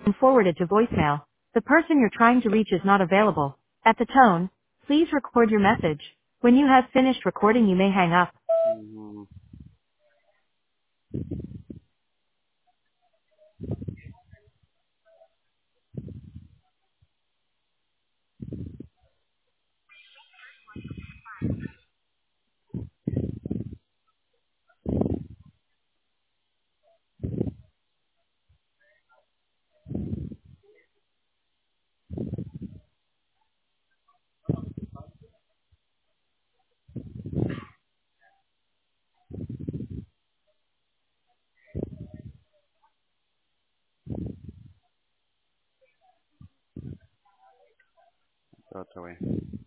and forwarded to voicemail. The person you're trying to reach is not available. At the tone, please record your message. When you have finished recording, you may hang up. Mhm. Throw it away.